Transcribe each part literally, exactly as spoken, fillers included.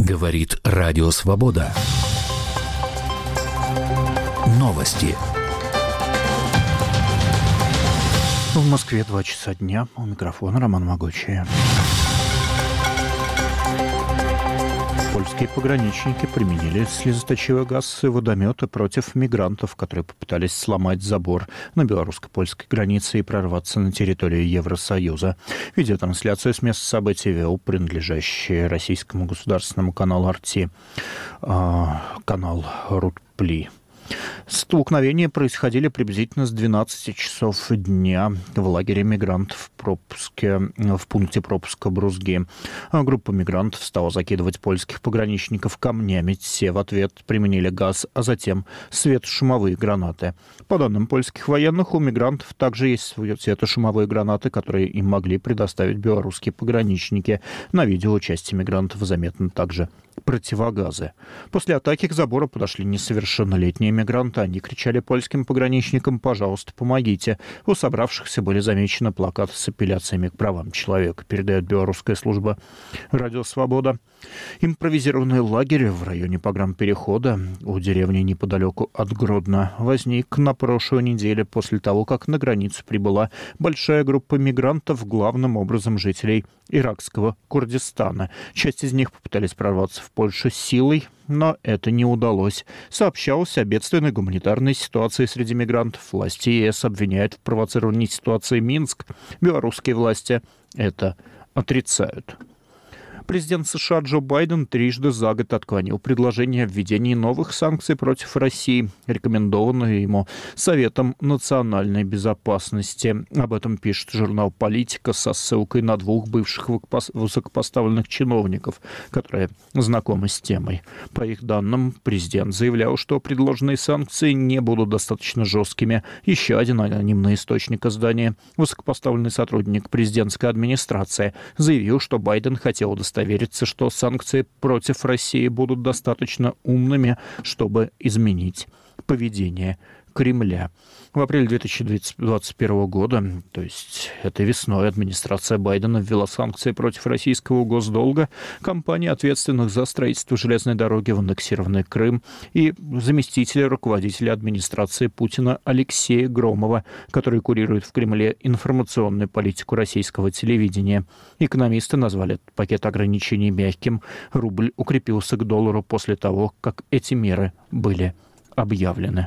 Говорит Радио Свобода. Новости. В Москве два часа дня. У микрофона Роман Могучий. Польские пограничники применили слезоточивый газ и водометы против мигрантов, которые попытались сломать забор на белорусско-польской границе и прорваться на территорию Евросоюза. Видеотрансляцию с места событий вел принадлежащий российскому государственному каналу эр ти, э, канал Рутпли. Столкновения происходили приблизительно с двенадцати часов дня в лагере мигрантов в, пропуске, в пункте пропуска Брузги. Группа мигрантов стала закидывать польских пограничников камнями. Те в ответ применили газ, а затем светошумовые гранаты. По данным польских военных, у мигрантов также есть светошумовые гранаты, которые им могли предоставить белорусские пограничники. На видео у части мигрантов заметно также противогазы. После атаки к забору подошли несовершеннолетние мигранты. Они кричали польским пограничникам: «Пожалуйста, помогите». У собравшихся были замечены плакаты с апелляциями к правам человека, передает белорусская служба «Радио Свобода». Импровизированный лагерь в районе погранперехода у деревни неподалеку от Гродно возник на прошлой неделе после того, как на границу прибыла большая группа мигрантов, главным образом жителей иракского Курдистана. Часть из них попытались прорваться в Польшу силой, но это не удалось. Сообщалось о бедственной гуманитарной ситуации среди мигрантов. Власти ЕС обвиняют в провоцировании ситуации Минск. Белорусские власти это отрицают. Президент США Джо Байден трижды за год отклонил предложение о введении новых санкций против России, рекомендованное ему Советом национальной безопасности. Об этом пишет журнал «Политика» со ссылкой на двух бывших высокопоставленных чиновников, которые знакомы с темой. По их данным, президент заявлял, что предложенные санкции не будут достаточно жесткими. Еще один анонимный источник издания, высокопоставленный сотрудник президентской администрации, заявил, что Байден хотел удостовериться, Довериться, что санкции против России будут достаточно умными, чтобы изменить поведение Кремля. В апреле две тысячи двадцать первого года, то есть этой весной, администрация Байдена ввела санкции против российского госдолга, компаний, ответственных за строительство железной дороги в аннексированный Крым, и заместителя руководителя администрации Путина Алексея Громова, который курирует в Кремле информационную политику российского телевидения. Экономисты назвали этот пакет ограничений мягким. Рубль укрепился к доллару после того, как эти меры были объявлены.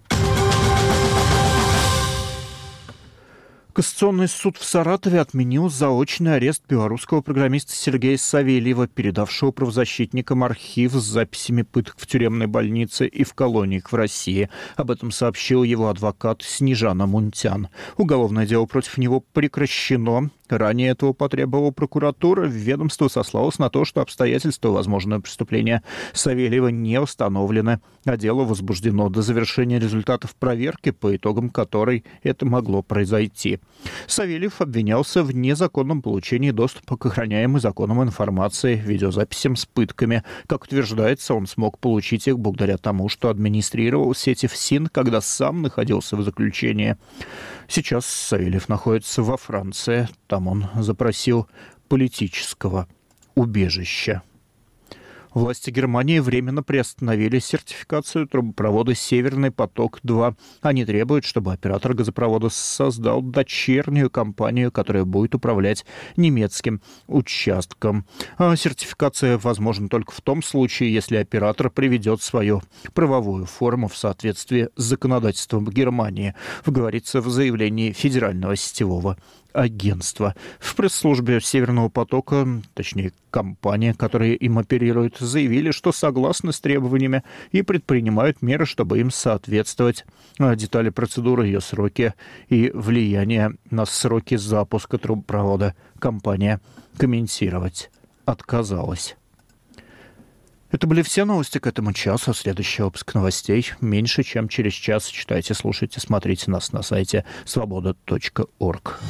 Кассационный суд в Саратове отменил заочный арест белорусского программиста Сергея Савельева, передавшего правозащитникам архив с записями пыток в тюремной больнице и в колониях в России. Об этом сообщил его адвокат Снежана Мунтян. Уголовное дело против него прекращено. Ранее этого потребовала прокуратура. Ведомство сослалось на то, что обстоятельства возможного преступления Савельева не установлены, а дело возбуждено до завершения результатов проверки, по итогам которой это могло произойти. Савельев обвинялся в незаконном получении доступа к охраняемой законом информации, видеозаписям с пытками. Как утверждается, он смог получить их благодаря тому, что администрировал сети ФСИН, когда сам находился в заключении. Сейчас Савельев находится во Франции. Там он запросил политического убежища. Власти Германии временно приостановили сертификацию трубопровода «Северный поток-два». Они требуют, чтобы оператор газопровода создал дочернюю компанию, которая будет управлять немецким участком. А сертификация возможна только в том случае, если оператор приведет свою правовую форму в соответствии с законодательством Германии, говорится в заявлении Федерального сетевого агентства. В пресс-службе «Северного потока», точнее, компания, которая им оперирует, заявили, что согласны с требованиями и предпринимают меры, чтобы им соответствовать. Детали процедуры, ее сроки и влияние на сроки запуска трубопровода компания комментировать отказалась. Это были все новости к этому часу. Следующий выпуск новостей меньше, чем через час. Читайте, слушайте, смотрите нас на сайте свобода точка орг.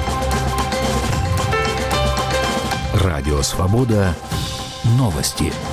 Радио «Свобода». Новости.